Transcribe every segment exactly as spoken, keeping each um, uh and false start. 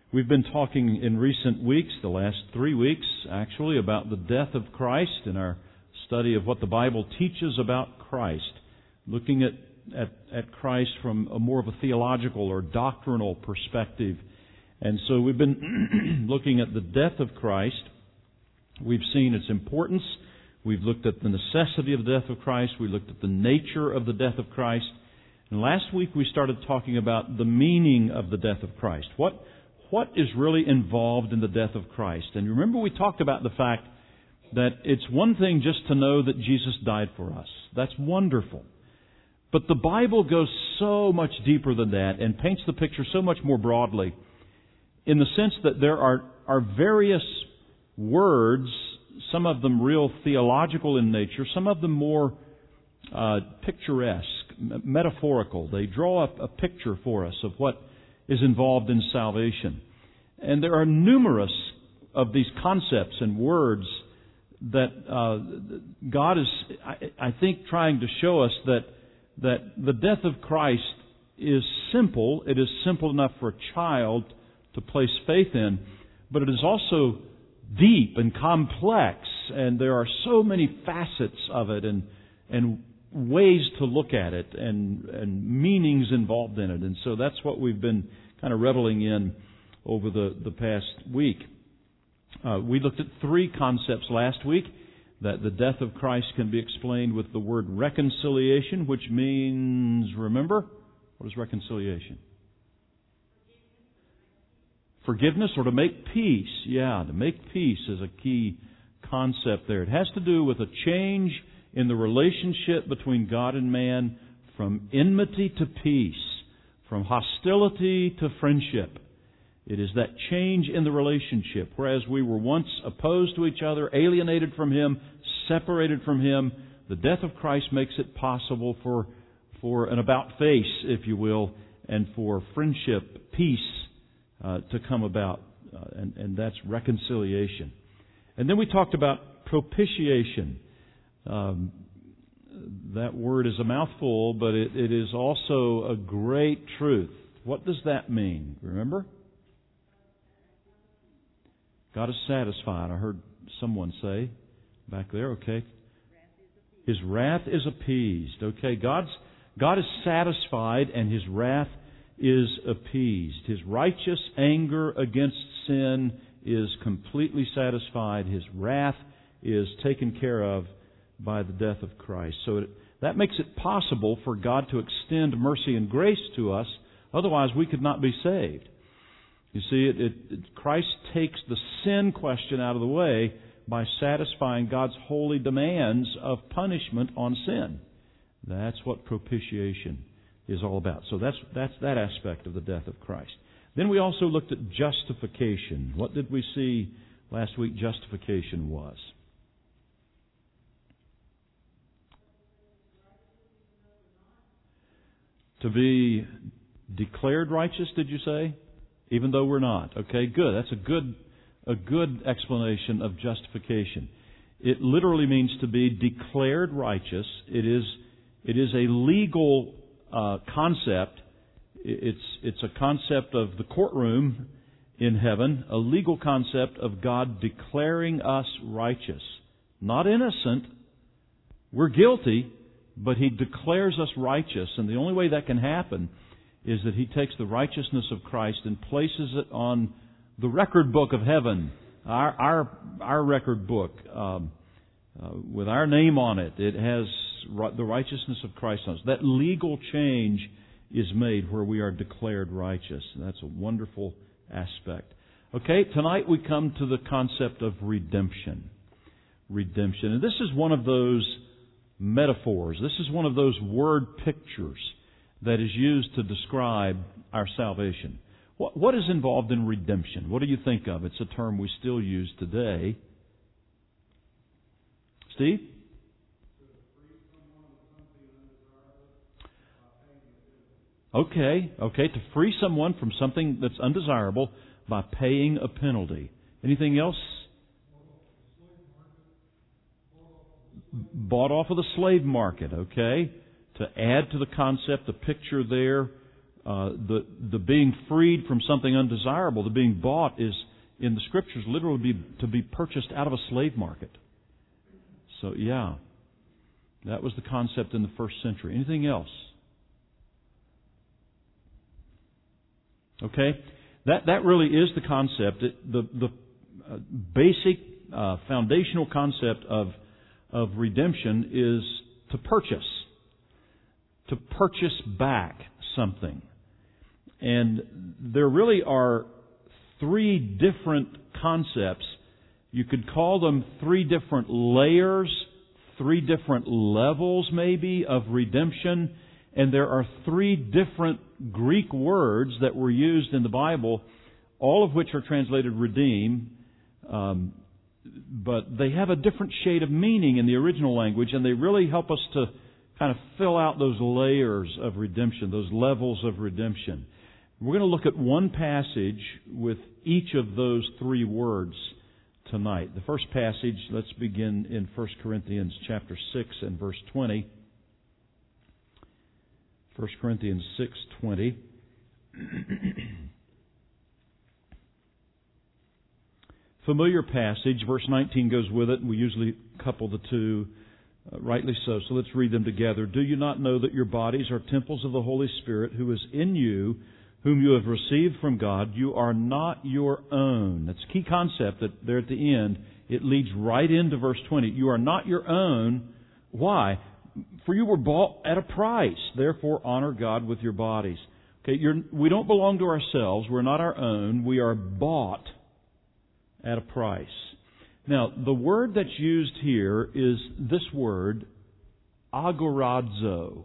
We've been talking in recent weeks, the last three weeks actually, about the death of Christ in our study of what the Bible teaches about Christ, looking at, at, at Christ from a more of a theological or doctrinal perspective. And so we've been looking at the death of Christ. We've seen its importance. We've looked at the necessity of the death of Christ. We looked at the nature of the death of Christ. And last week we started talking about the meaning of the death of Christ. What What is really involved in the death of Christ? And remember we talked about the fact that it's one thing just to know that Jesus died for us. That's wonderful. But the Bible goes so much deeper than that and paints the picture so much more broadly in the sense that there are, are various words, some of them real theological in nature, some of them more uh, picturesque, m- metaphorical. They draw up a picture for us of what is involved in salvation. And there are numerous of these concepts and words that uh, God is, I, I think, trying to show us that that the death of Christ is simple. It is simple enough for a child to place faith in, but it is also deep and complex, and there are so many facets of it and and ways to look at it and, and meanings involved in it. And so that's what we've been kind of reveling in over the, the past week. Uh, we looked at three concepts last week. That the death of Christ can be explained with the word reconciliation, which means, remember, what is reconciliation? Forgiveness or to make peace. Yeah, to make peace is a key concept there. It has to do with a change in the relationship between God and man from enmity to peace, from hostility to friendship. It is that change in the relationship. Whereas we were once opposed to each other, alienated from Him, separated from Him, the death of Christ makes it possible for, for an about-face, if you will, and for friendship, peace uh, to come about. Uh, and, and that's reconciliation. And then we talked about propitiation. Um, that word is a mouthful, but it, it is also a great truth. What does that mean? Remember? God is satisfied. I heard someone say back there, okay. His wrath is appeased. Okay, God's God is satisfied and His wrath is appeased. His righteous anger against sin is completely satisfied. His wrath is taken care of by the death of Christ. So it, that makes it possible for God to extend mercy and grace to us. Otherwise, we could not be saved. You see, it, it, it, Christ takes the sin question out of the way by satisfying God's holy demands of punishment on sin. That's what propitiation is all about. So that's that's that aspect of the death of Christ. Then we also looked at justification. What did we see last week justification was? To be declared righteous, did you say? Even though we're not. Okay, good. That's a good a good explanation of justification. It literally means to be declared righteous. It is it is a legal uh, concept. It's it's a concept of the courtroom in heaven, a legal concept of God declaring us righteous. Not innocent. We're guilty, but He declares us righteous. And the only way that can happen is that He takes the righteousness of Christ and places it on the record book of heaven, our our, our record book, um, uh, with our name on it. It has the righteousness of Christ on it. That legal change is made where we are declared righteous. And that's a wonderful aspect. Okay, tonight we come to the concept of redemption. Redemption. And this is one of those metaphors. This is one of those word pictures that is used to describe our salvation. What, what is involved in redemption? What do you think of? It's a term we still use today. Steve? Okay, okay, to free someone from something that's undesirable by paying a penalty. Anything else? Bought off of the slave market, okay? To add to the concept, the picture there, Uh, the the being freed from something undesirable, the being bought, is in the Scriptures literally be, to be purchased out of a slave market. So yeah, that was the concept in the first century. Anything else? Okay, that that really is the concept. It, the the uh, basic uh, foundational concept of of redemption is to purchase, to purchase back something. And there really are three different concepts. You could call them three different layers, three different levels maybe of redemption. And there are three different Greek words that were used in the Bible, all of which are translated redeem. Um, but they have a different shade of meaning in the original language, and they really help us to kind of fill out those layers of redemption, those levels of redemption. We're going to look at one passage with each of those three words tonight. The first passage, let's begin in First Corinthians chapter six and verse twenty. First Corinthians six twenty. Familiar passage. Verse nineteen goes with it, and we usually couple the two, uh, rightly so. So let's read them together. Do you not know that your bodies are temples of the Holy Spirit who is in you, whom you have received from God? You are not your own. That's a key concept that there at the end. It leads right into verse twenty. You are not your own. Why? For you were bought at a price. Therefore, honor God with your bodies. Okay, you're, we don't belong to ourselves. We're not our own. We are bought at a price. Now, the word that's used here is this word, agorazo.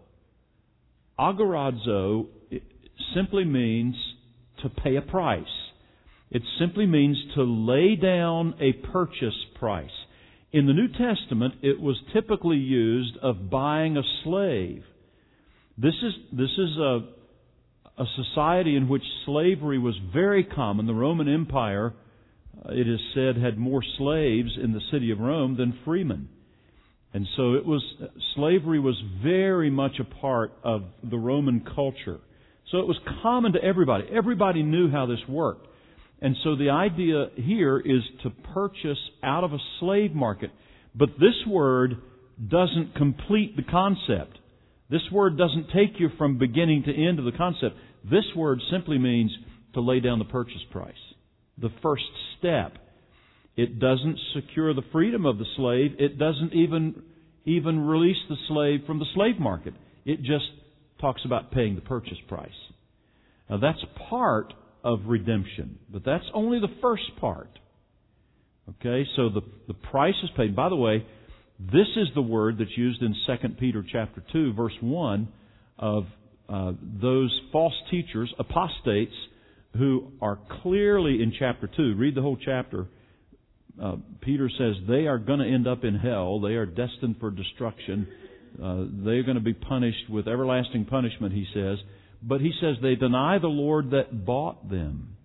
Agorazo simply means to pay a price. It simply means to lay down a purchase price. In the New Testament, it was typically used of buying a slave. This is this is a, a society in which slavery was very common. The Roman Empire, it is said, had more slaves in the city of Rome than freemen. And so it was slavery was very much a part of the Roman culture. So it was common to everybody. Everybody knew how this worked. And so the idea here is to purchase out of a slave market. But this word doesn't complete the concept. This word doesn't take you from beginning to end of the concept. This word simply means to lay down the purchase price. The first step. It doesn't secure the freedom of the slave. It doesn't even, even release the slave from the slave market. It just talks about paying the purchase price. Now that's part of redemption, but that's only the first part. Okay, so the, the price is paid. By the way, this is the word that's used in Second Peter chapter two, verse one, of uh, those false teachers, apostates, who are clearly in chapter two. Read the whole chapter. Uh, Peter says they are going to end up in hell. They are destined for destruction. Uh, they're going to be punished with everlasting punishment, he says. But he says they deny the Lord that bought them.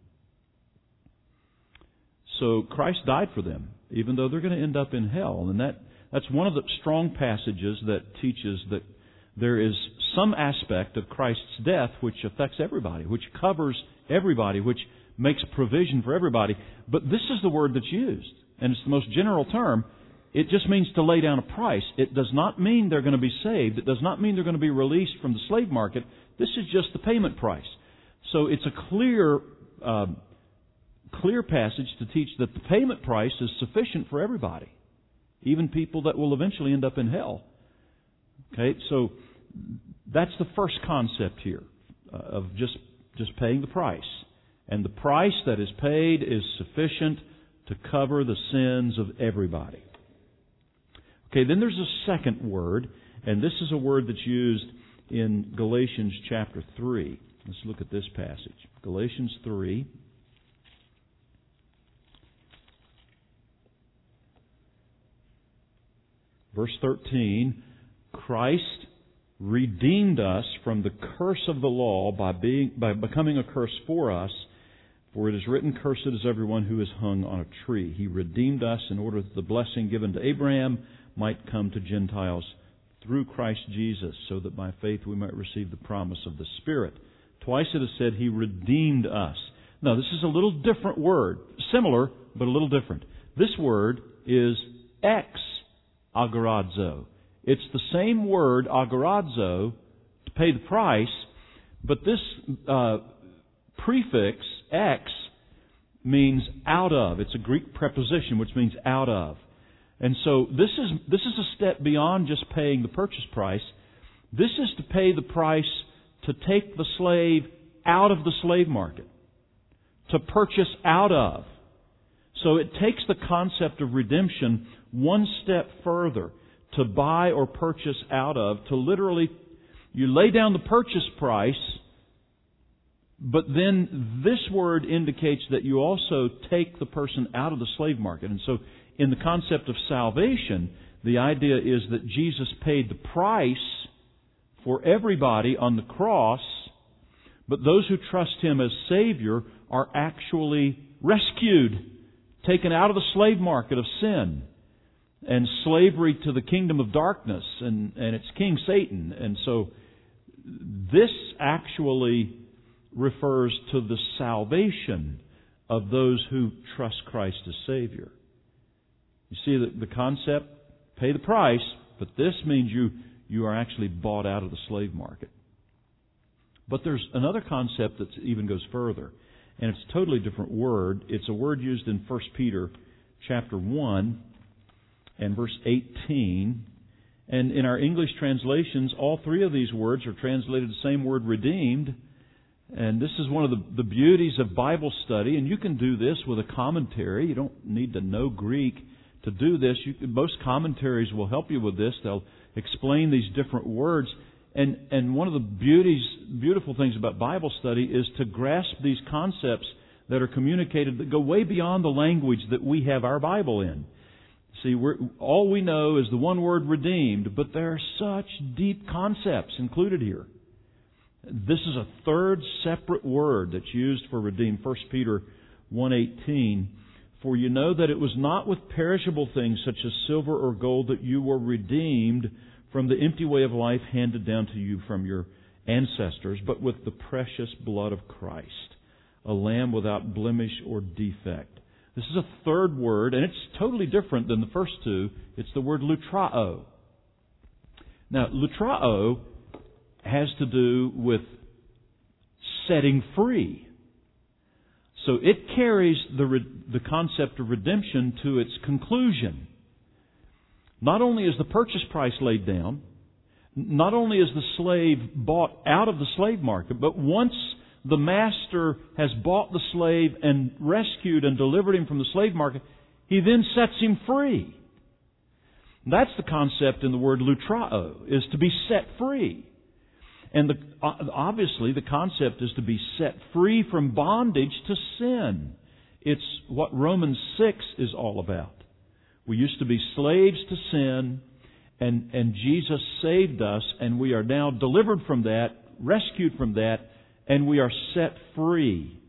So Christ died for them, even though they're going to end up in hell. And that that's one of the strong passages that teaches that there is some aspect of Christ's death which affects everybody, which covers everybody, which makes provision for everybody. But this is the word that's used, and it's the most general term. It just means to lay down a price. It does not mean they're going to be saved. It does not mean they're going to be released from the slave market. This is just the payment price. So it's a clear, uh, clear passage to teach that the payment price is sufficient for everybody, even people that will eventually end up in hell. Okay, so that's the first concept here uh, of just just paying the price, and the price that is paid is sufficient to cover the sins of everybody. Okay, then there's a second word, and this is a word that's used in Galatians chapter three. Let's look at this passage. Galatians three. Verse thirteen, Christ redeemed us from the curse of the law by being by becoming a curse for us. For it is written, cursed is everyone who is hung on a tree. He redeemed us in order that the blessing given to Abraham might come to Gentiles through Christ Jesus, so that by faith we might receive the promise of the Spirit Twice it is said He redeemed us. Now, this is a little different word. Similar, but a little different. This word is ex agorazo. It's the same word, agorazo, to pay the price, but this uh, prefix, ex, means out of. It's a Greek preposition which means out of. And so this is this is a step beyond just paying the purchase price. This is to pay the price to take the slave out of the slave market, to purchase out of. So it takes the concept of redemption one step further, to buy or purchase out of, to literally, you lay down the purchase price, but then this word indicates that you also take the person out of the slave market. And so in the concept of salvation, the idea is that Jesus paid the price for everybody on the cross, but those who trust Him as Savior are actually rescued, taken out of the slave market of sin and slavery to the kingdom of darkness and, and its king Satan. And so this actually refers to the salvation of those who trust Christ as Savior. You see the, the concept, pay the price, but this means you, you are actually bought out of the slave market. But there's another concept that even goes further, and it's a totally different word. It's a word used in First Peter chapter one and verse eighteen. And in our English translations, all three of these words are translated the same word, redeemed. And this is one of the, the beauties of Bible study, and you can do this with a commentary. You don't need to know Greek to do this. You can, most commentaries will help you with this. They'll explain these different words. And and one of the beauties, beautiful things about Bible study is to grasp these concepts that are communicated that go way beyond the language that we have our Bible in. See, we're, all we know is the one word redeemed, but there are such deep concepts included here. This is a third separate word that's used for redeemed. First Peter one eighteen. For you know that it was not with perishable things such as silver or gold that you were redeemed from the empty way of life handed down to you from your ancestors, but with the precious blood of Christ, a lamb without blemish or defect. This is a third word, and it's totally different than the first two. It's the word lutrao. Now, lutrao has to do with setting free. So it carries the the concept of redemption to its conclusion. Not only is the purchase price laid down, not only is the slave bought out of the slave market, but once the master has bought the slave and rescued and delivered him from the slave market, he then sets him free. That's the concept in the word lutrao, is to be set free. And the, obviously the concept is to be set free from bondage to sin. It's what Romans six is all about. We used to be slaves to sin, and, and Jesus saved us, and we are now delivered from that, rescued from that, and we are set free.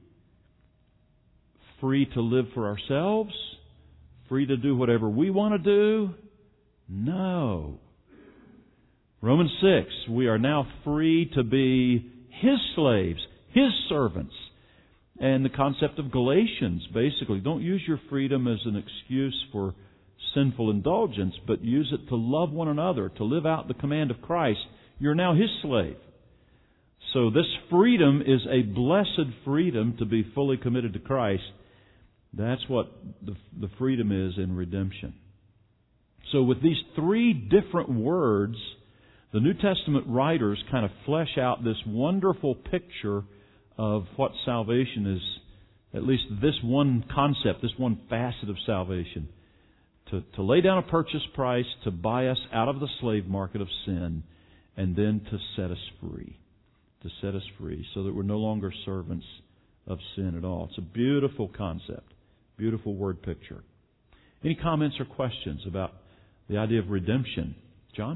Free to live for ourselves? Free to do whatever we want to do? No. Romans six, we are now free to be His slaves, His servants. And the concept of Galatians, basically, don't use your freedom as an excuse for sinful indulgence, but use it to love one another, to live out the command of Christ. You're now His slave. So this freedom is a blessed freedom to be fully committed to Christ. That's what the, the freedom is in redemption. So with these three different words, the New Testament writers kind of flesh out this wonderful picture of what salvation is, at least this one concept, this one facet of salvation. To, to lay down a purchase price, to buy us out of the slave market of sin, and then to set us free. To set us free so that we're no longer servants of sin at all. It's a beautiful concept, beautiful word picture. Any comments or questions about the idea of redemption? John?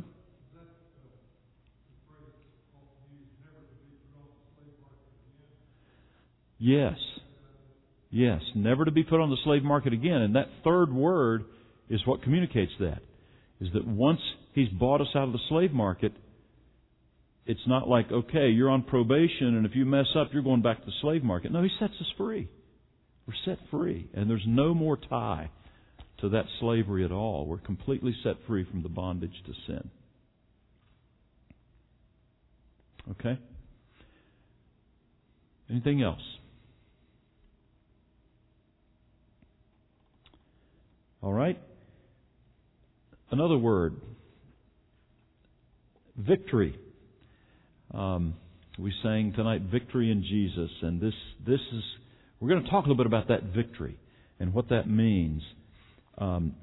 Yes. Yes, never to be put on the slave market again. And that third word is what communicates that. Is that once He's bought us out of the slave market, it's not like, okay, you're on probation, and if you mess up, you're going back to the slave market. No, He sets us free. We're set free, and there's no more tie to that slavery at all. We're completely set free from the bondage to sin. Okay? Anything else? All right? Another word. Victory. Um, we sang tonight, victory in Jesus, and this this is we're going to talk a little bit about that victory and what that means. Um,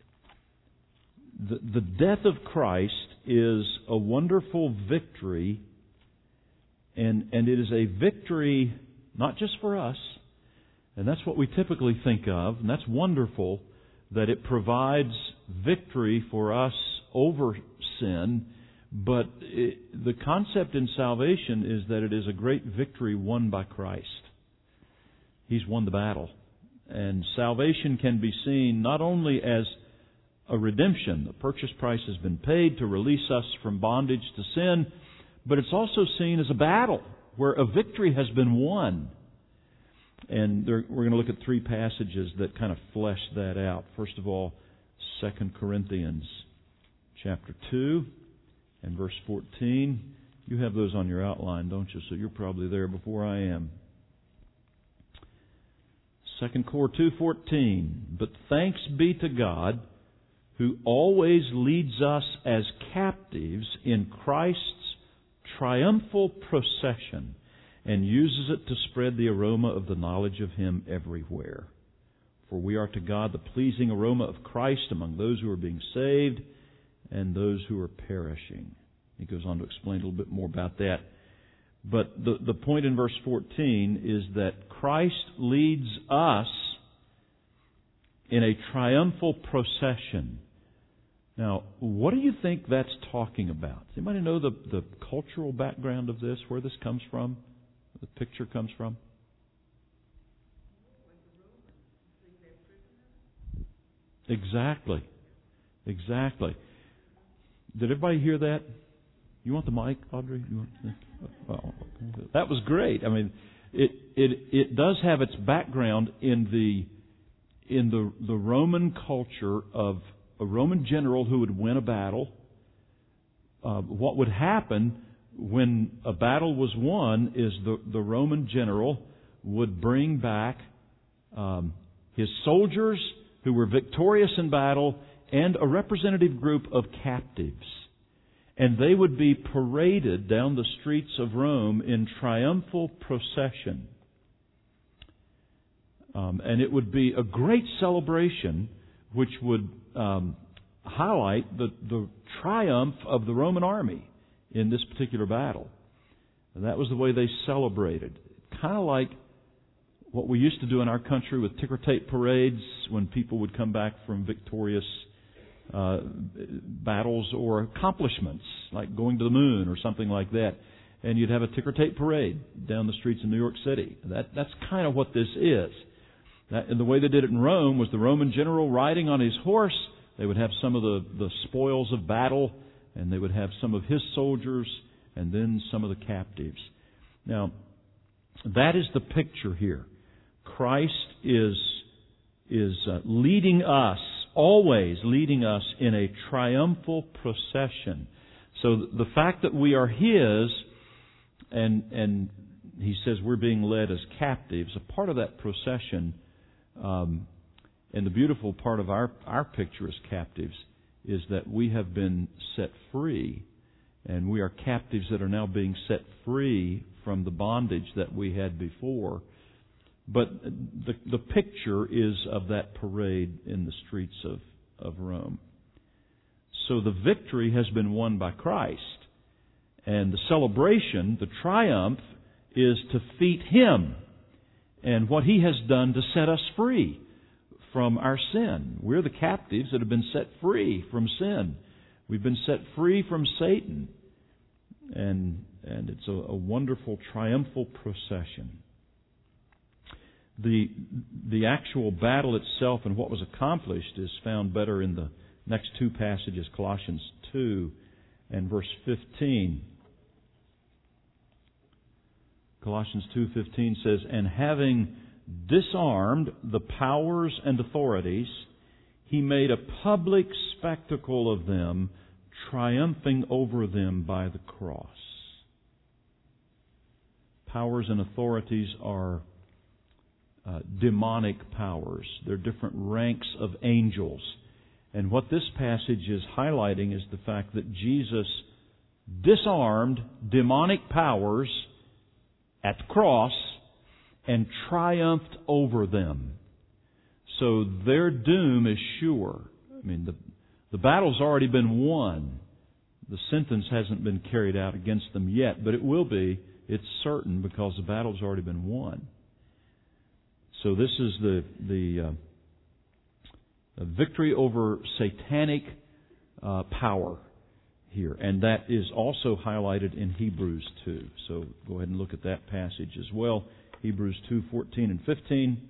the the death of Christ is a wonderful victory, and and it is a victory not just for us, and that's what we typically think of, and that's wonderful that it provides victory for us over sin. But it, the concept in salvation is that it is a great victory won by Christ. He's won the battle. And salvation can be seen not only as a redemption, the purchase price has been paid to release us from bondage to sin, but it's also seen as a battle where a victory has been won. And there, we're going to look at three passages that kind of flesh that out. First of all, Second Corinthians chapter two. And verse fourteen, you have those on your outline, don't you? So you're probably there before I am. Second Cor two fourteen. But thanks be to God, who always leads us as captives in Christ's triumphal procession, and uses it to spread the aroma of the knowledge of Him everywhere. For we are to God the pleasing aroma of Christ among those who are being saved and those who are perishing. He goes on to explain a little bit more about that. But the, the point in verse fourteen is that Christ leads us in a triumphal procession. Now, what do you think that's talking about? Does anybody know the, the cultural background of this, where this comes from, where the picture comes from? Exactly. Exactly. Did everybody hear that? You want the mic, Audrey? You want the, well, that was great. I mean, it it it does have its background in the in the the Roman culture of a Roman general who would win a battle. Uh, what would happen when a battle was won is the the Roman general would bring back um, his soldiers who were victorious in battle and a representative group of captives. And they would be paraded down the streets of Rome in triumphal procession. Um, and it would be a great celebration which would um, highlight the, the triumph of the Roman army in this particular battle. And that was the way they celebrated. Kind of like what we used to do in our country with ticker tape parades when people would come back from victorious uh, battles or accomplishments, like going to the moon or something like that. And you'd have a ticker tape parade down the streets of New York City. That, that's kind of what this is. That, and the way they did it in Rome was the Roman general riding on his horse. They would have some of the, the spoils of battle, and they would have some of his soldiers, and then some of the captives. Now, that is the picture here. Christ is, is uh, leading us, always leading us in a triumphal procession. So the fact that we are His, and and He says we're being led as captives, a part of that procession, um, and the beautiful part of our, our picture as captives is that we have been set free, and we are captives that are now being set free from the bondage that we had before. But the the picture is of that parade in the streets of, of Rome. So the victory has been won by Christ. And the celebration, the triumph, is to feat Him and what He has done to set us free from our sin. We're the captives that have been set free from sin. We've been set free from Satan. And, and it's a, a wonderful triumphal procession. The the actual battle itself and what was accomplished is found better in the next two passages, Colossians two and verse fifteen. Colossians two fifteen says, "And having disarmed the powers and authorities, He made a public spectacle of them, triumphing over them by the cross." Powers and authorities are uh, demonic powers. They're different ranks of angels. And what this passage is highlighting is the fact that Jesus disarmed demonic powers at the cross and triumphed over them. So their doom is sure. I mean, the, the battle's already been won. The sentence hasn't been carried out against them yet, but it will be. It's certain because the battle's already been won. So this is the the uh, victory over satanic uh, power here, and that is also highlighted in Hebrews two. So go ahead and look at that passage as well. Hebrews two fourteen and fifteen.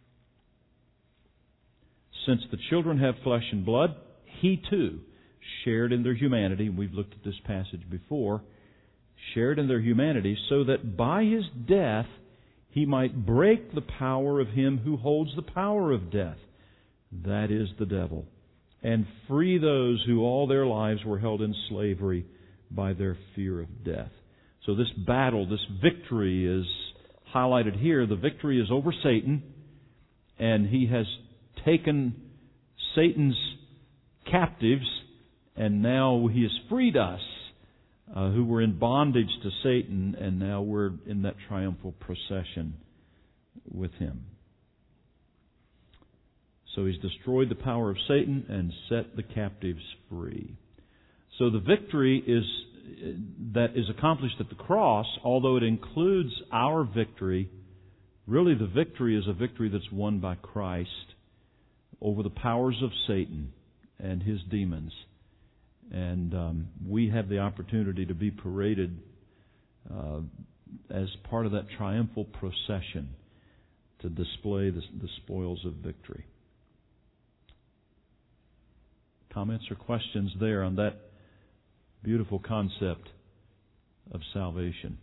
"Since the children have flesh and blood, He too shared in their humanity." We've looked at this passage before. Shared in their humanity, so that by His death He might break the power of him who holds the power of death, that is the devil, and free those who all their lives were held in slavery by their fear of death. So this battle, this victory is highlighted here. The victory is over Satan, and he has taken Satan's captives, and now he has freed us uh, who were in bondage to Satan, and now we're in that triumphal procession with him. So he's destroyed the power of Satan and set the captives free. So the victory is that is accomplished at the cross, although it includes our victory, really the victory is a victory that's won by Christ over the powers of Satan and his demons. And um, we have the opportunity to be paraded uh, as part of that triumphal procession to display the, the spoils of victory. Comments or questions there on that beautiful concept of salvation?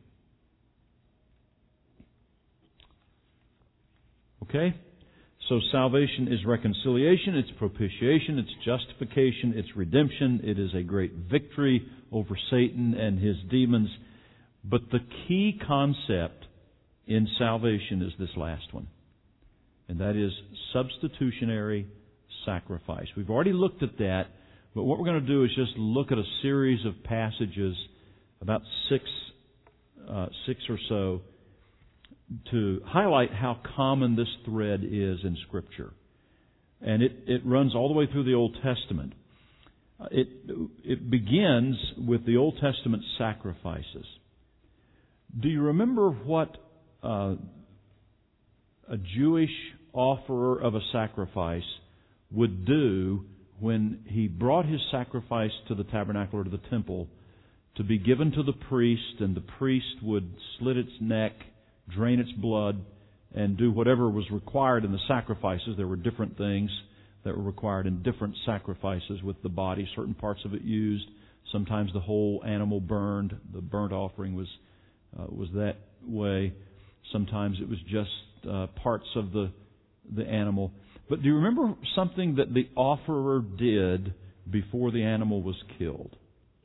Okay? So salvation is reconciliation, it's propitiation, it's justification, it's redemption. It is a great victory over Satan and his demons. But the key concept in salvation is this last one. And that is substitutionary sacrifice. We've already looked at that, but what we're going to do is just look at a series of passages, about six, uh, six or so, to highlight how common this thread is in Scripture. And it, it runs all the way through the Old Testament. It, it begins with the Old Testament sacrifices. Do you remember what uh, a Jewish offerer of a sacrifice would do when he brought his sacrifice to the tabernacle or to the temple to be given to the priest, and the priest would slit its neck, drain its blood, and do whatever was required in the sacrifices? There were different things that were required in different sacrifices with the body, certain parts of it used. Sometimes the whole animal burned. The burnt offering was uh, was that way. Sometimes it was just uh, parts of the the animal. But do you remember something that the offerer did before the animal was killed?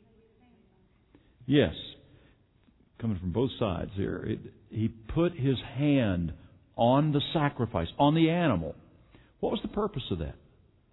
Yes. Coming from both sides here. It, he put his hand on the sacrifice, on the animal. What was the purpose of that?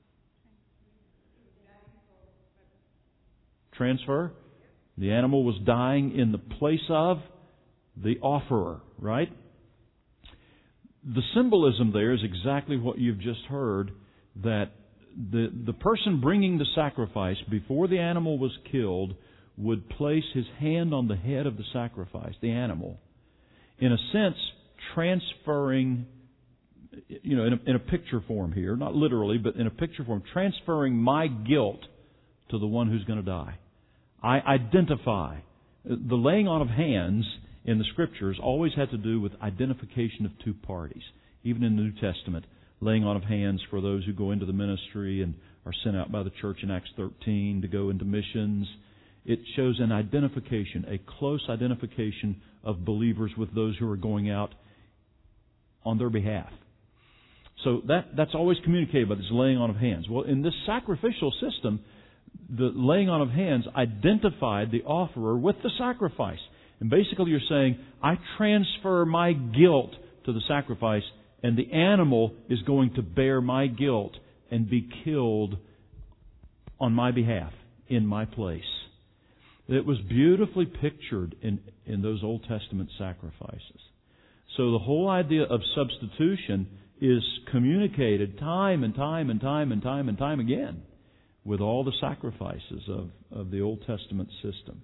Transfer. The animal was dying in the place of the offerer, right? The symbolism there is exactly what you've just heard, that the, the person bringing the sacrifice before the animal was killed would place his hand on the head of the sacrifice, the animal, in a sense transferring, you know, in a, in a picture form here, not literally, but in a picture form, transferring my guilt to the one who's going to die. I identify. The laying on of hands in the Scriptures always had to do with identification of two parties. Even in the New Testament, laying on of hands for those who go into the ministry and are sent out by the church in Acts thirteen to go into missions. it shows an identification, a close identification of believers with those who are going out on their behalf. So that that's always communicated by this laying on of hands. Well, in this sacrificial system, the laying on of hands identified the offerer with the sacrifice. And basically you're saying, I transfer my guilt to the sacrifice, and the animal is going to bear my guilt and be killed on my behalf, in my place. It was beautifully pictured in, in those Old Testament sacrifices. So the whole idea of substitution is communicated time and time and time and time and time again with all the sacrifices of, of the Old Testament system.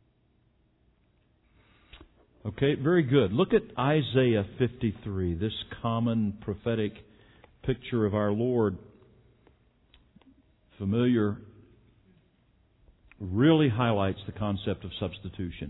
Okay, very good. Look at Isaiah fifty-three, this common prophetic picture of our Lord. Familiar, really highlights the concept of substitution.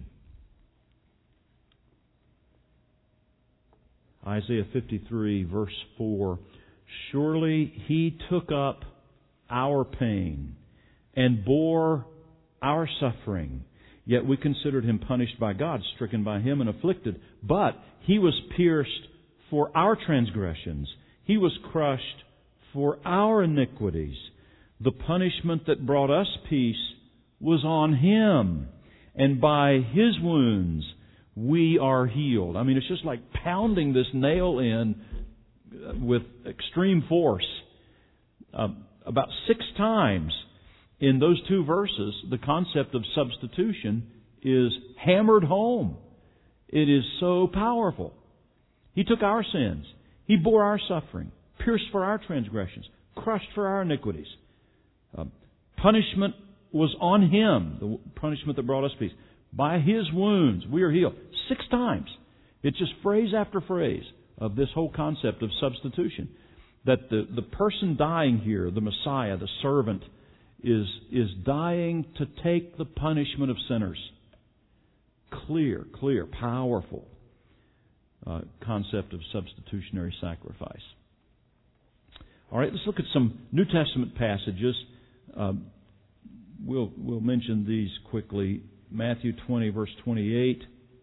Isaiah fifty-three, verse four. Surely He took up our pain and bore our suffering. Yet we considered Him punished by God, stricken by Him and afflicted. But He was pierced for our transgressions. He was crushed for our iniquities. The punishment that brought us peace was on Him, and by His wounds we are healed. I mean, it's just like pounding this nail in with extreme force. Uh, about six times in those two verses, the concept of substitution is hammered home. It is so powerful. He took our sins. He bore our suffering, pierced for our transgressions, crushed for our iniquities. Uh, punishment was on Him, the punishment that brought us peace. By His wounds we are healed. Six times. It's just phrase after phrase of this whole concept of substitution. That the, the person dying here, the Messiah, the servant, is, is dying to take the punishment of sinners. Clear, clear, powerful uh, concept of substitutionary sacrifice. All right, let's look at some New Testament passages. Um, we'll we'll mention these quickly. Matthew twenty, verse twenty-eight.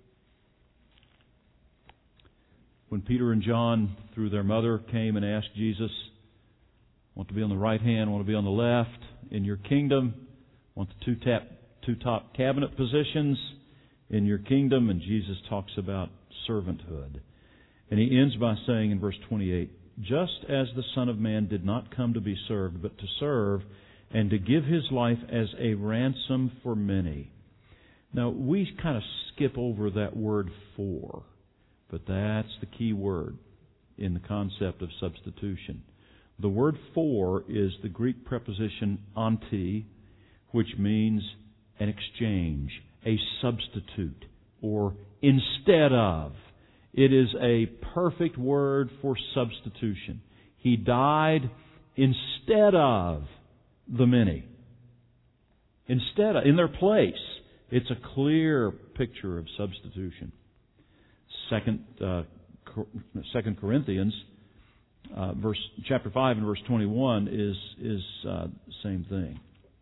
When Peter and John, through their mother, came and asked Jesus, want to be on the right hand, want to be on the left in your kingdom, want the two, tap, two top cabinet positions in your kingdom, and Jesus talks about servanthood. And He ends by saying in verse twenty-eight, just as the Son of Man did not come to be served, but to serve, and to give His life as a ransom for many. Now, we kind of skip over that word for, but that's the key word in the concept of substitution. The word for is the Greek preposition anti, which means an exchange, a substitute, or instead of. It is a perfect word for substitution. He died instead of the many. Instead of, in their place. It's a clear picture of substitution. Second, uh, Second Corinthians, uh, verse chapter five and verse twenty-one is is uh, the same thing.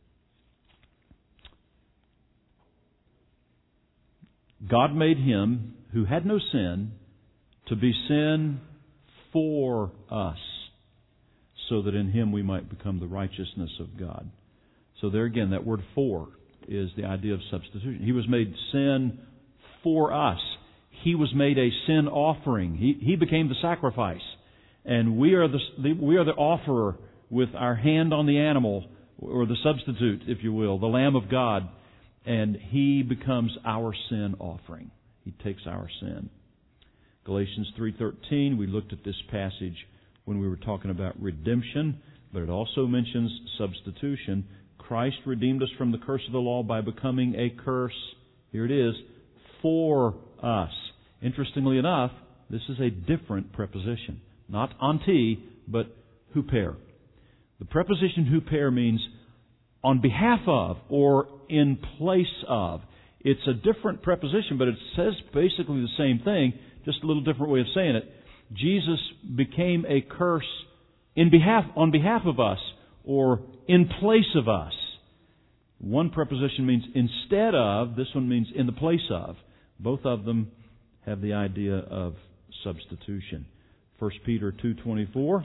God made Him who had no sin to be sin for us, so that in Him we might become the righteousness of God. So there again, that word "for" is the idea of substitution. He was made sin for us. He was made a sin offering. He, he became the sacrifice. And we are the, the we are the offerer with our hand on the animal, or the substitute, if you will, the Lamb of God. And He becomes our sin offering. He takes our sin. Galatians three thirteen, we looked at this passage when we were talking about redemption, but it also mentions substitution. Christ redeemed us from the curse of the law by becoming a curse, here it is, for us. Interestingly enough, this is a different preposition. Not anti, but huper. The preposition huper means on behalf of or in place of. It's a different preposition, but it says basically the same thing, just a little different way of saying it. Jesus became a curse in behalf, on behalf of us, or in place of us. One preposition means instead of, this one means in the place of. Both of them have the idea of substitution. First Peter two twenty-four.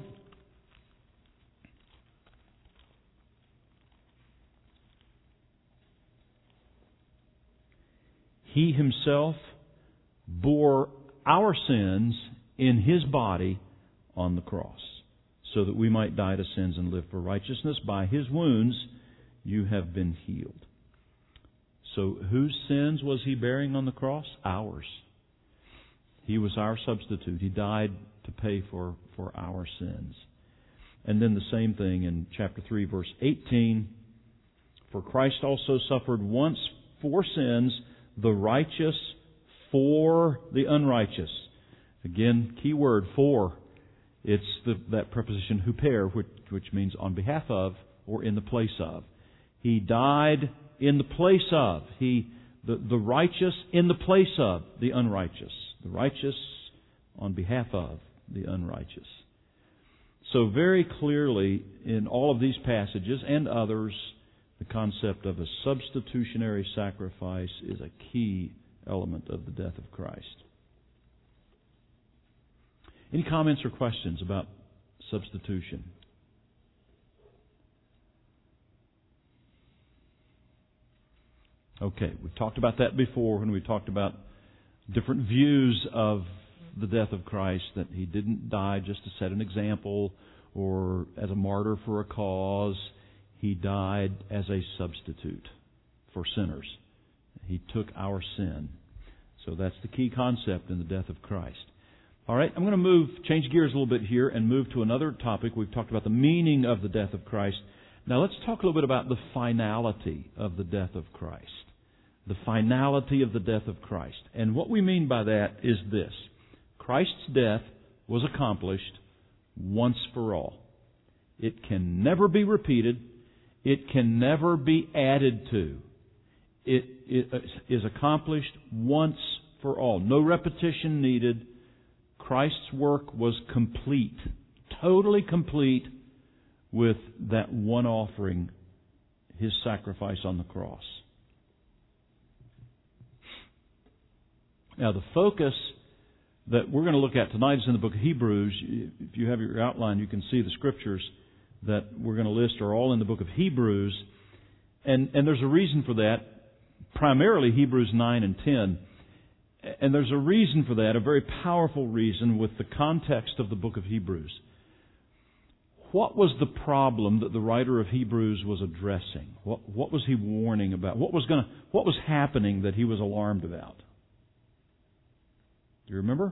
He Himself bore our sins in His body on the cross, so that we might die to sins and live for righteousness. By His wounds you have been healed. So whose sins was He bearing on the cross? Ours. He was our substitute. He died to pay for, for our sins. And then the same thing in chapter three, verse eighteen. For Christ also suffered once for sins, the righteous for the unrighteous. Again, key word, for. It's the, that preposition huper, which, which means on behalf of or in the place of. He died in the place of. He, the, the righteous in the place of the unrighteous. The righteous on behalf of the unrighteous. So very clearly in all of these passages and others, the concept of a substitutionary sacrifice is a key element of the death of Christ. Any comments or questions about substitution? Okay, we talked about that before when we talked about different views of the death of Christ, that He didn't die just to set an example or as a martyr for a cause. He died as a substitute for sinners. He took our sin. So that's the key concept in the death of Christ. All right, I'm going to move, change gears a little bit here and move to another topic. We've talked about the meaning of the death of Christ. Now let's talk a little bit about the finality of the death of Christ. The finality of the death of Christ. And what we mean by that is this. Christ's death was accomplished once for all. It can never be repeated. It can never be added to. It, it is accomplished once for all. No repetition needed. Christ's work was complete, totally complete with that one offering, His sacrifice on the cross. Now the focus that we're going to look at tonight is in the book of Hebrews. If you have your outline, you can see the scriptures that we're going to list are all in the book of Hebrews. And, and there's a reason for that, primarily Hebrews nine and ten. And there's a reason for that, a very powerful reason with the context of the book of Hebrews. What was the problem that the writer of Hebrews was addressing? What, what was he warning about? What was going to, what was happening that he was alarmed about? Do you remember?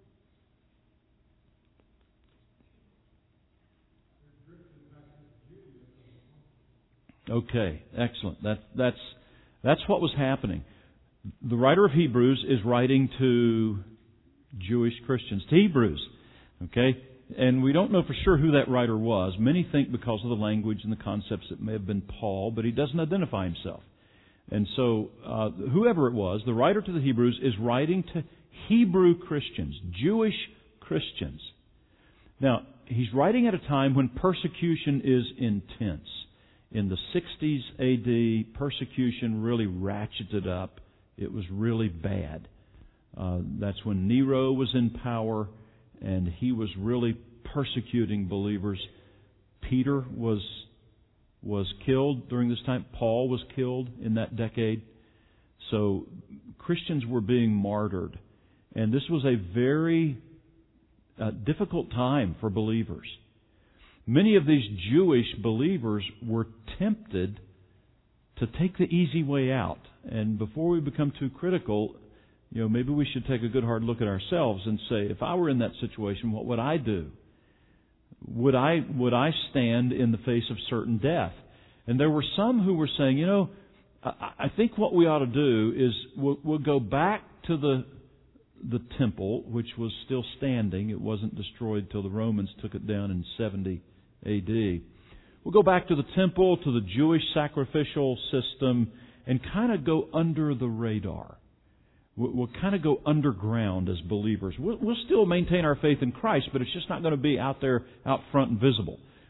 Okay, excellent. That, that's, that's what was happening. The writer of Hebrews is writing to Jewish Christians, to Hebrews. Okay? And we don't know for sure who that writer was. Many think because of the language and the concepts it may have been Paul, but he doesn't identify himself. And so, uh, whoever it was, the writer to the Hebrews is writing to Hebrew Christians, Jewish Christians. Now, he's writing at a time when persecution is intense. In the sixties A D, persecution really ratcheted up. It was really bad. Uh, that's when Nero was in power, and he was really persecuting believers. Peter was was killed during this time. Paul was killed in that decade. So Christians were being martyred. And this was a very uh, difficult time for believers. Many of these Jewish believers were tempted to take the easy way out. And before we become too critical, you know, maybe we should take a good hard look at ourselves and say, if I were in that situation, what would I do? Would I would I stand in the face of certain death? And there were some who were saying, you know, I, I think what we ought to do is we'll, we'll go back to the the temple, which was still standing. It wasn't destroyed till the Romans took it down in seventy A D. We'll go back to the temple, to the Jewish sacrificial system, and kind of go under the radar. We'll kind of go underground as believers. We'll still maintain our faith in Christ, but it's just not going to be out there, out front and visible.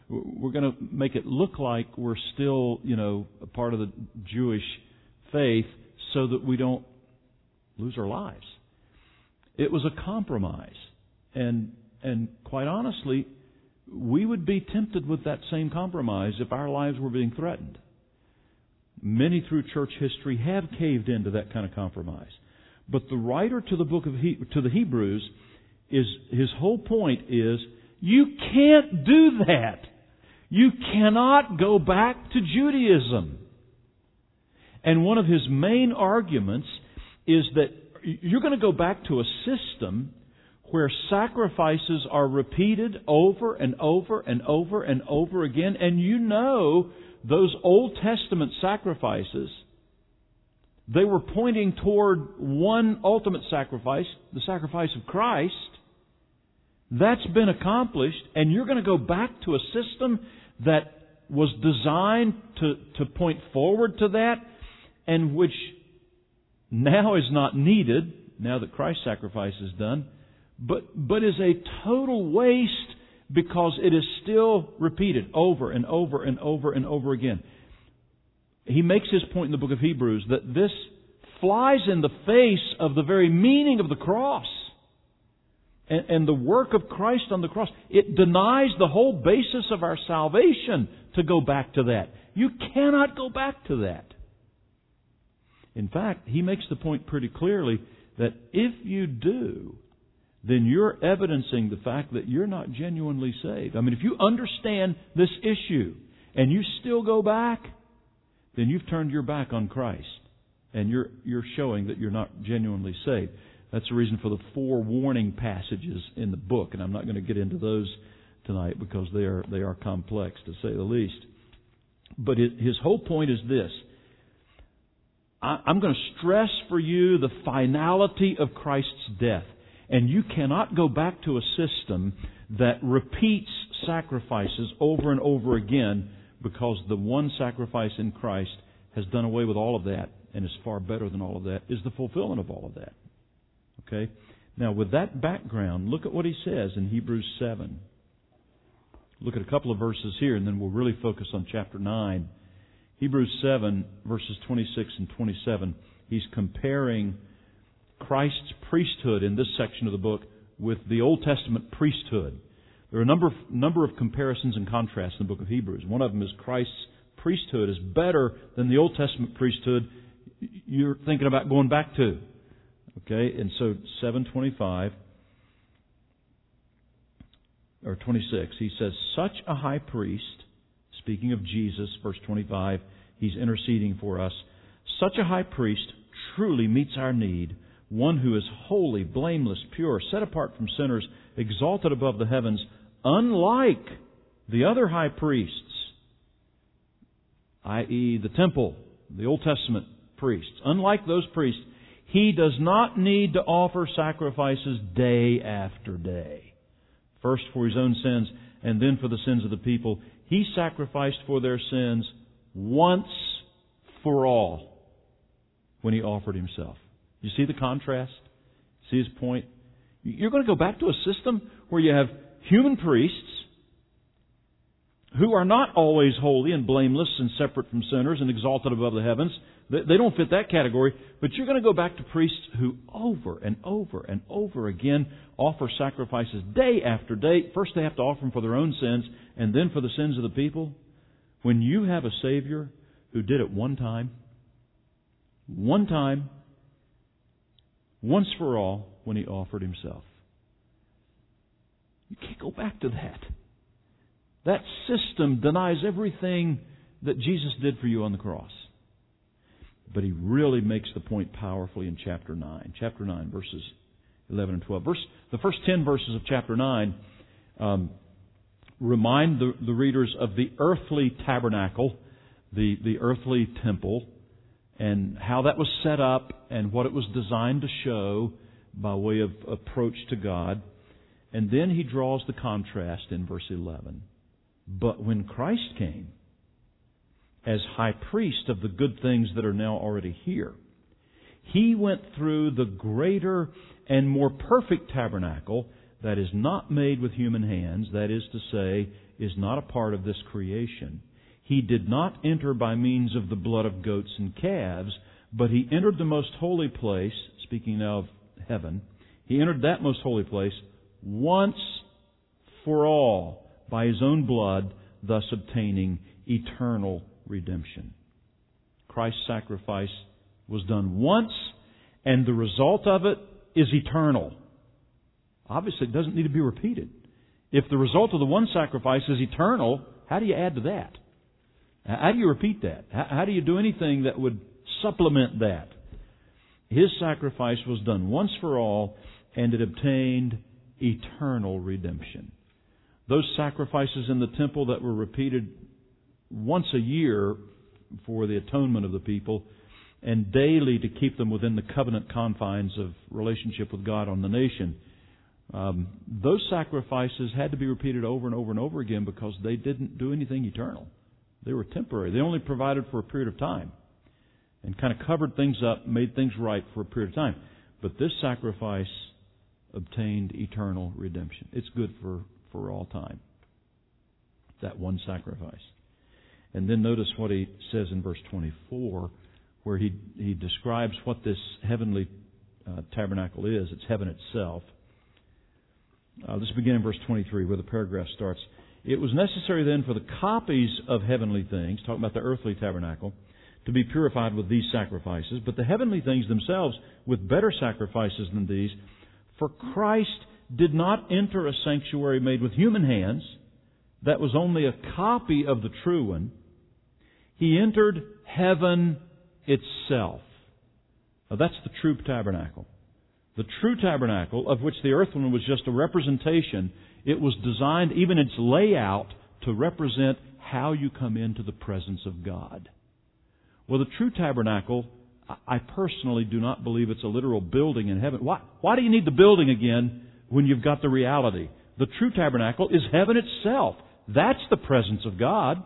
we're going to make it look like we're still, you know, a part of the Jewish faith so that we don't lose our lives. It was a compromise. And and quite honestly, we would be tempted with that same compromise if our lives were being threatened. Many through church history have caved into that kind of compromise. But the writer to the book of he- to the Hebrews is his whole point is you can't do that. You cannot go back to Judaism. And one of his main arguments is that you're going to go back to a system where sacrifices are repeated over and over and over and over again. And you know those Old Testament sacrifices, they were pointing toward one ultimate sacrifice, the sacrifice of Christ. That's been accomplished, and you're going to go back to a system that was designed to, to point forward to that, and which now is not needed, now that Christ's sacrifice is done, but, but is a total waste because it is still repeated over and over and over and over again. He makes his point in the book of Hebrews that this flies in the face of the very meaning of the cross and, and the work of Christ on the cross. It denies the whole basis of our salvation to go back to that. You cannot go back to that. In fact, he makes the point pretty clearly that if you do, then you're evidencing the fact that you're not genuinely saved. I mean, if you understand this issue and you still go back, then you've turned your back on Christ. And you're you're showing that you're not genuinely saved. That's the reason for the four warning passages in the book. And I'm not going to get into those tonight because they are they are complex, to say the least. But it, his whole point is this. I, I'm going to stress for you the finality of Christ's death. And you cannot go back to a system that repeats sacrifices over and over again, because the one sacrifice in Christ has done away with all of that and is far better than all of that, is the fulfillment of all of that. Okay? Now, with that background, look at what he says in Hebrews seven. Look at a couple of verses here, and then we'll really focus on chapter nine. Hebrews seven, verses twenty-six and twenty-seven. He's comparing Christ's priesthood in this section of the book with the Old Testament priesthood. There are a number of, number of comparisons and contrasts in the book of Hebrews. One of them is Christ's priesthood is better than the Old Testament priesthood you're thinking about going back to. Okay, and so seven twenty-five or twenty-six, he says, such a high priest, speaking of Jesus, verse twenty-five, he's interceding for us. Such a high priest truly meets our need, one who is holy, blameless, pure, set apart from sinners, exalted above the heavens, unlike the other high priests, that is the temple, the Old Testament priests. Unlike those priests, he does not need to offer sacrifices day after day. First for his own sins, and then for the sins of the people. He sacrificed for their sins once for all when he offered himself. You see the contrast? See his point? You're going to go back to a system where you have human priests who are not always holy and blameless and separate from sinners and exalted above the heavens. They don't fit that category. But you're going to go back to priests who over and over and over again offer sacrifices day after day. First they have to offer them for their own sins and then for the sins of the people. When you have a Savior who did it one time, one time, once for all, when He offered Himself. You can't go back to that. That system denies everything that Jesus did for you on the cross. But He really makes the point powerfully in chapter nine. Chapter nine, verses eleven and twelve. Verse, the first ten verses of chapter nine um, remind the, the readers of the earthly tabernacle, the, the earthly temple, and how that was set up and what it was designed to show by way of approach to God. And then he draws the contrast in verse eleven. But when Christ came as high priest of the good things that are now already here, He went through the greater and more perfect tabernacle, that is not made with human hands, that is to say, is not a part of this creation. He did not enter by means of the blood of goats and calves, but He entered the most holy place, speaking now of heaven, He entered that most holy place once for all by His own blood, thus obtaining eternal redemption. Christ's sacrifice was done once, and the result of it is eternal. Obviously, it doesn't need to be repeated. If the result of the one sacrifice is eternal, how do you add to that? How do you repeat that? How do you do anything that would supplement that? His sacrifice was done once for all, and it obtained eternal redemption. Those sacrifices in the temple that were repeated once a year for the atonement of the people, and daily to keep them within the covenant confines of relationship with God on the nation, um, those sacrifices had to be repeated over and over and over again because they didn't do anything eternal. They were temporary. They only provided for a period of time and kind of covered things up, made things right for a period of time. But this sacrifice obtained eternal redemption. It's good for, for all time. That one sacrifice. And then notice what he says in verse twenty-four, where he, he describes what this heavenly uh, tabernacle is. It's heaven itself. Uh, let's begin in verse twenty-three, where the paragraph starts. It was necessary then for the copies of heavenly things, talking about the earthly tabernacle, to be purified with these sacrifices, but the heavenly things themselves with better sacrifices than these. For Christ did not enter a sanctuary made with human hands, that was only a copy of the true one. He entered heaven itself. Now that's the true tabernacle. The true tabernacle, of which the earthly one was just a representation, it was designed, even its layout, to represent how you come into the presence of God. Well, the true tabernacle, I personally do not believe it's a literal building in heaven. Why, why do you need the building again when you've got the reality? The true tabernacle is heaven itself. That's the presence of God.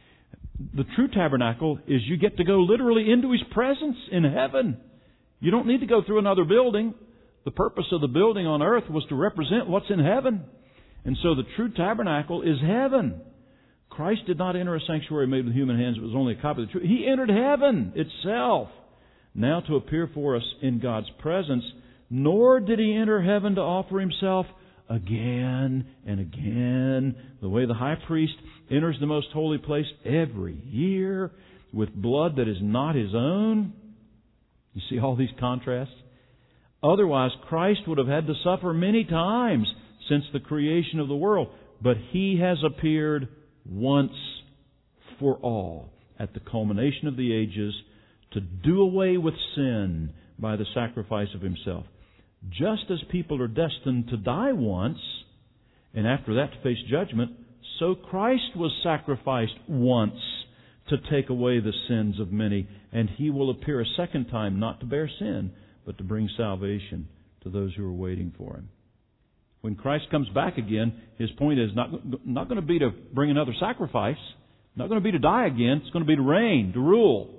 The true tabernacle is you get to go literally into His presence in heaven. You don't need to go through another building. The purpose of the building on earth was to represent what's in heaven. And so the true tabernacle is heaven. Christ did not enter a sanctuary made with human hands. It was only a copy of the truth. He entered heaven itself, now to appear for us in God's presence. Nor did He enter heaven to offer Himself again and again, the way the high priest enters the most holy place every year with blood that is not his own. You see all these contrasts? Otherwise, Christ would have had to suffer many times since the creation of the world. But He has appeared once for all at the culmination of the ages to do away with sin by the sacrifice of Himself. Just as people are destined to die once, and after that to face judgment, so Christ was sacrificed once to take away the sins of many, and He will appear a second time not to bear sin, but to bring salvation to those who are waiting for Him. When Christ comes back again, His point is not, not going to be to bring another sacrifice, not going to be to die again, it's going to be to reign, to rule.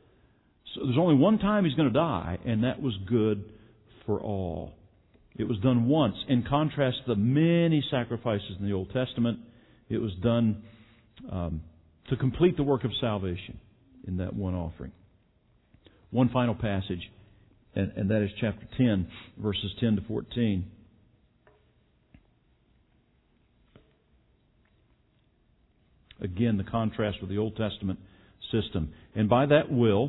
So there's only one time He's going to die, and that was good for all. It was done once. In contrast to the many sacrifices in the Old Testament, it was done um, to complete the work of salvation in that one offering. One final passage, and, and that is chapter ten, verses ten to fourteen. Again, the contrast with the Old Testament system. And by that will,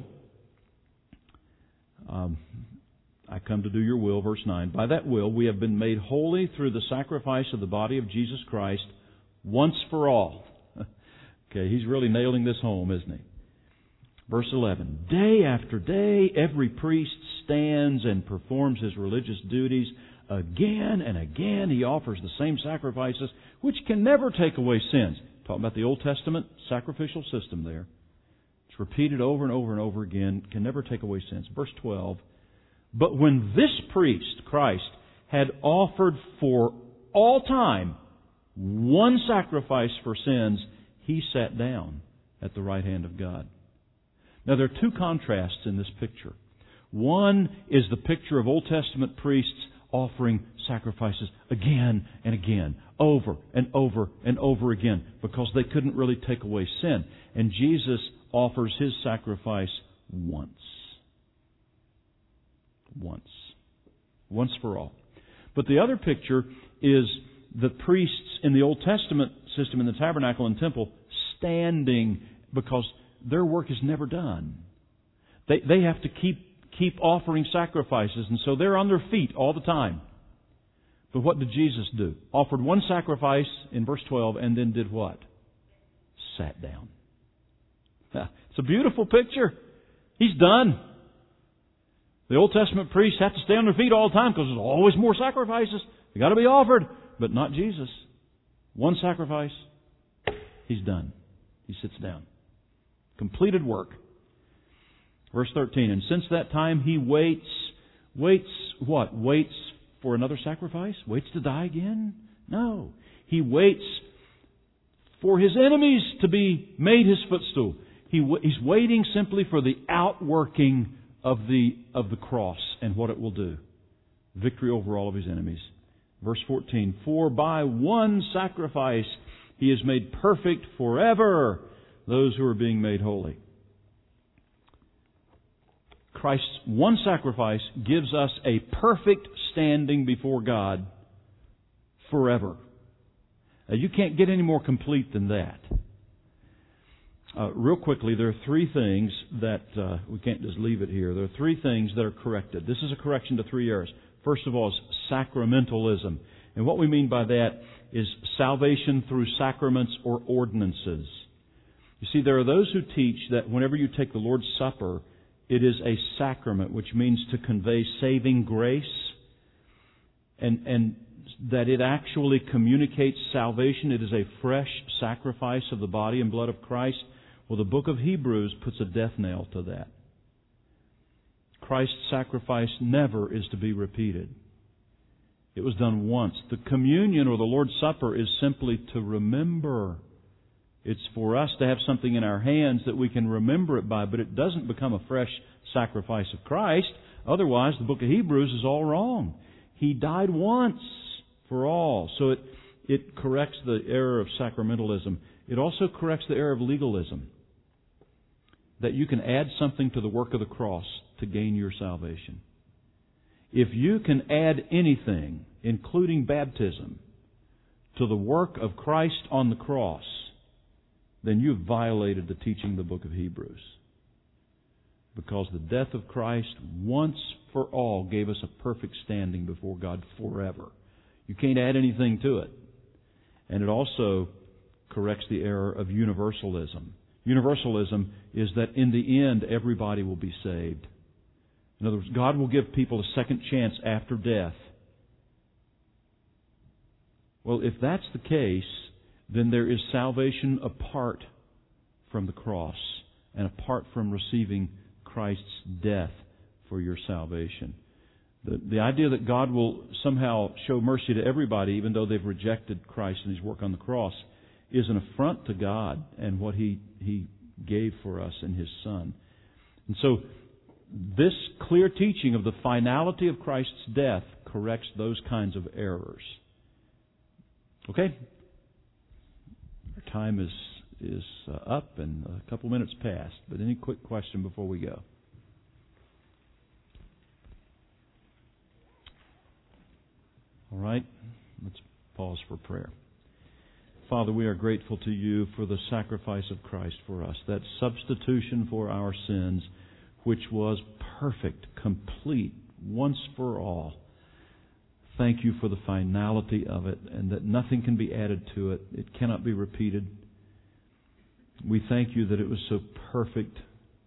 um, I come to do your will, verse nine. By that will, we have been made holy through the sacrifice of the body of Jesus Christ once for all. Okay, he's really nailing this home, isn't he? Verse eleven. Day after day, every priest stands and performs his religious duties. Again and again, he offers the same sacrifices, which can never take away sins. Talking about the Old Testament sacrificial system there. It's repeated over and over and over again. Can never take away sins. Verse twelve. But when this priest, Christ, had offered for all time one sacrifice for sins, He sat down at the right hand of God. Now there are two contrasts in this picture. One is the picture of Old Testament priests offering sacrifices again and again, over and over and over again, because they couldn't really take away sin. And Jesus offers His sacrifice once. Once. Once for all. But the other picture is the priests in the Old Testament system in the tabernacle and temple standing, because their work is never done. They they have to keep keep offering sacrifices, and so they're on their feet all the time. But what did Jesus do? Offered one sacrifice in verse twelve, and then did what? Sat down. It's a beautiful picture. He's done. The Old Testament priests have to stay on their feet all the time because there's always more sacrifices. They've got to be offered. But not Jesus. One sacrifice. He's done. He sits down. Completed work. Verse thirteen, and since that time He waits, waits what? Waits for another sacrifice? Waits to die again? No. He waits for His enemies to be made His footstool. He, he's waiting simply for the outworking of the, of the cross and what it will do. Victory over all of His enemies. Verse fourteen, for by one sacrifice He has made perfect forever those who are being made holy. Christ's one sacrifice gives us a perfect standing before God forever. Now, you can't get any more complete than that. Uh, real quickly, there are three things that, uh, we can't just leave it here. There are three things that are corrected. This is a correction to three errors. First of all is sacramentalism. And what we mean by that is salvation through sacraments or ordinances. You see, there are those who teach that whenever you take the Lord's Supper, it is a sacrament, which means to convey saving grace, and, and that it actually communicates salvation. It is a fresh sacrifice of the body and blood of Christ. Well, the book of Hebrews puts a death nail to that. Christ's sacrifice never is to be repeated. It was done once. The communion or the Lord's Supper is simply to remember. It's for us to have something in our hands that we can remember it by, but it doesn't become a fresh sacrifice of Christ. Otherwise, the book of Hebrews is all wrong. He died once for all. So it, it corrects the error of sacramentalism. It also corrects the error of legalism. That you can add something to the work of the cross to gain your salvation. If you can add anything, including baptism, to the work of Christ on the cross, then you've violated the teaching of the book of Hebrews. Because the death of Christ once for all gave us a perfect standing before God forever. You can't add anything to it. And it also corrects the error of universalism. Universalism is that in the end everybody will be saved. In other words, God will give people a second chance after death. Well, if that's the case, then there is salvation apart from the cross and apart from receiving Christ's death for your salvation. The, the idea that God will somehow show mercy to everybody even though they've rejected Christ and His work on the cross is an affront to God and what He, He gave for us in His Son. And so this clear teaching of the finality of Christ's death corrects those kinds of errors. Okay? Our time is is uh, up and a couple minutes past. But any quick question before we go? All right. Let's pause for prayer. Father, we are grateful to You for the sacrifice of Christ for us, that substitution for our sins, which was perfect, complete, once for all. Thank You for the finality of it, and that nothing can be added to it. It cannot be repeated. We thank You that it was so perfect,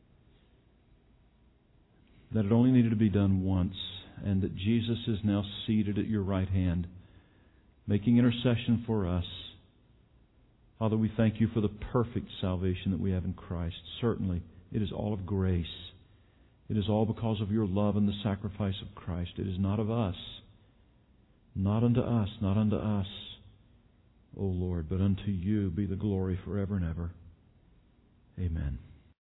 that it only needed to be done once, and that Jesus is now seated at Your right hand, making intercession for us. Father, we thank You for the perfect salvation that we have in Christ. Certainly, it is all of grace. It is all because of Your love and the sacrifice of Christ. It is not of us. Not unto us, not unto us, O Lord, but unto You be the glory forever and ever. Amen.